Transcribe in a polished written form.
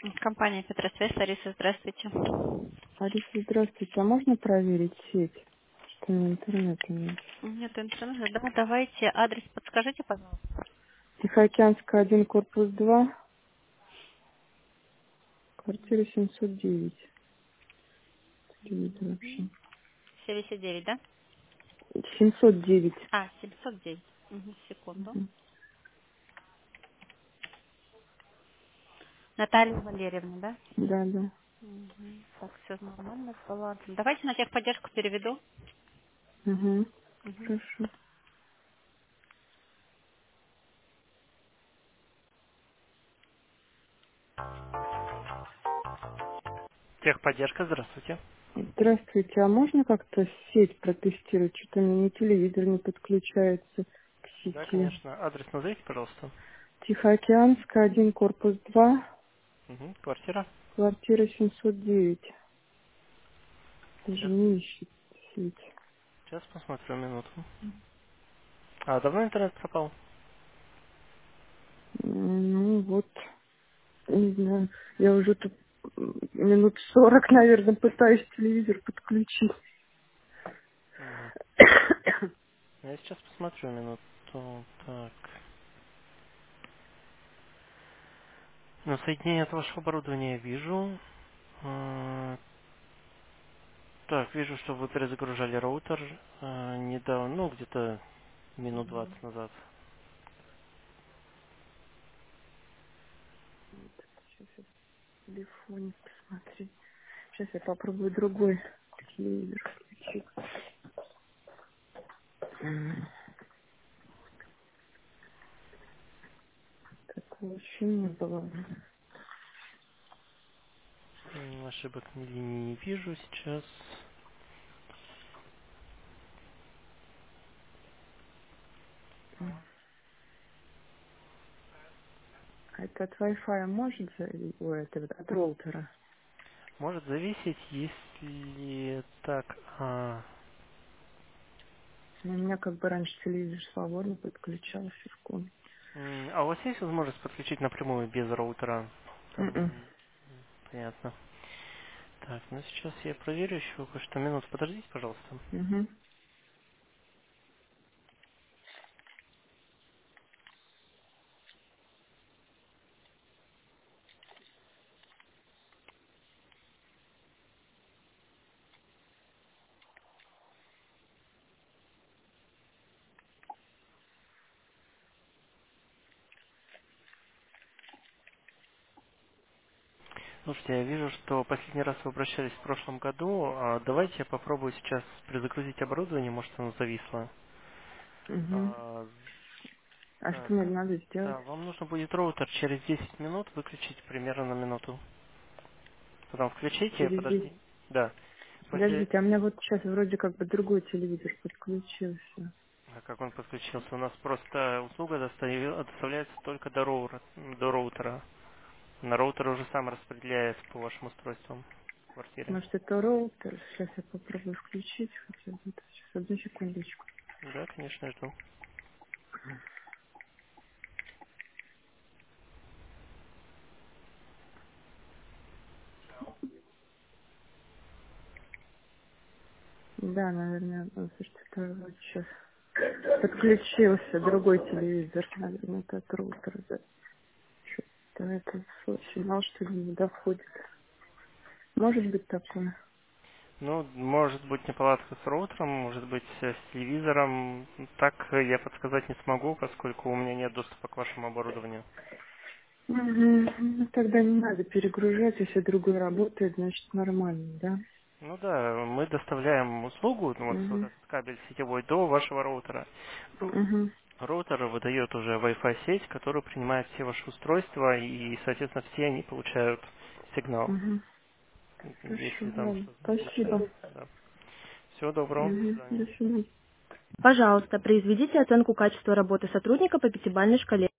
Компания Петросвязь, Лариса, здравствуйте. Алиса, здравствуйте. А можно проверить сеть? Что у меня интернета нет. Нет интернета. Да, давайте адрес подскажите, пожалуйста. Тихоокеанская, 1, корпус 2, квартира 709. Телевизор вообще. 79, да? 709. 709. Секунду. Мгм. Наталья Валерьевна, да? Да, да. Так, все нормально, ладно. Давайте на техподдержку переведу. Угу. Мгм. Хорошо. Техподдержка, здравствуйте. Здравствуйте. А можно как-то сеть протестировать? Что-то у меня ни телевизор не подключается к Да, сети. конечно. Адрес назовите, пожалуйста. Тихоокеанская, 1, корпус 2, Квартира. квартира 709. Даже Сейчас, не ищет сеть. сейчас посмотрю минуту. А давно интернет пропал? Ну вот. Не знаю, я уже тут минут 40, наверное, пытаюсь телевизор подключить. Мгм. Я сейчас посмотрю минуту. Так. Ну, соединение от вашего оборудования я вижу. Так, вижу, что вы перезагружали роутер недавно, ну, где-то минут 20 назад. Сейчас я в телефоне посмотреть. Сейчас я попробую другой телевизор включить. Такого еще не было. Ошибок не вижу сейчас. А это от Wi-Fi может зависеть? Ой, это вот от роутера. Может зависеть, если так. Но у меня как бы раньше телевизор свободно подключался в комнате. А у вас есть возможность подключить напрямую без роутера? Там, Мгм. понятно. Так, ну сейчас я проверю еще кое-что. Минуту, подождите, пожалуйста. Мгм. Слушайте, я вижу, что последний раз вы обращались в прошлом году. Давайте я попробую сейчас перезагрузить оборудование, может оно зависло. Мгм. А, А что так, мне надо сделать? да, вам нужно будет роутер через 10 минут выключить примерно на минуту. Потом включите, Через подожди. Да. После... Подождите, а у меня вот сейчас вроде как бы другой телевизор подключился. Как он подключился? У нас просто услуга доставляется только до роутера. На роутер уже сам распределяется по вашим устройствам в квартире. Может, это роутер? Сейчас я попробую включить хотя бы. Сейчас, одну секундочку. Да, конечно, я жду. Да, наверное, слушайте, это вот сейчас подключился другой телевизор, наверное, это от роутера. Да. Что-то это сигнал, что ли, не доходит. Может быть такое? Ну, может быть неполадка с роутером, может быть с телевизором. Так я подсказать не смогу, поскольку у меня нет доступа к вашему оборудованию. Мгм. Ну, тогда не надо перегружать, если другой работает, значит нормально, да? Ну да, мы доставляем услугу, ну, вот Угу. этот кабель сетевой до вашего роутера. Угу. Роутер выдает уже Wi-Fi сеть, которая принимает все ваши устройства, и, соответственно, все они получают сигнал, Угу. если Хорошо, там ладно. что-то Спасибо. случается. Да. Всего доброго, до Мгм. свидания. До свидания. Пожалуйста, произведите оценку качества работы сотрудника по пятибалльной шкале.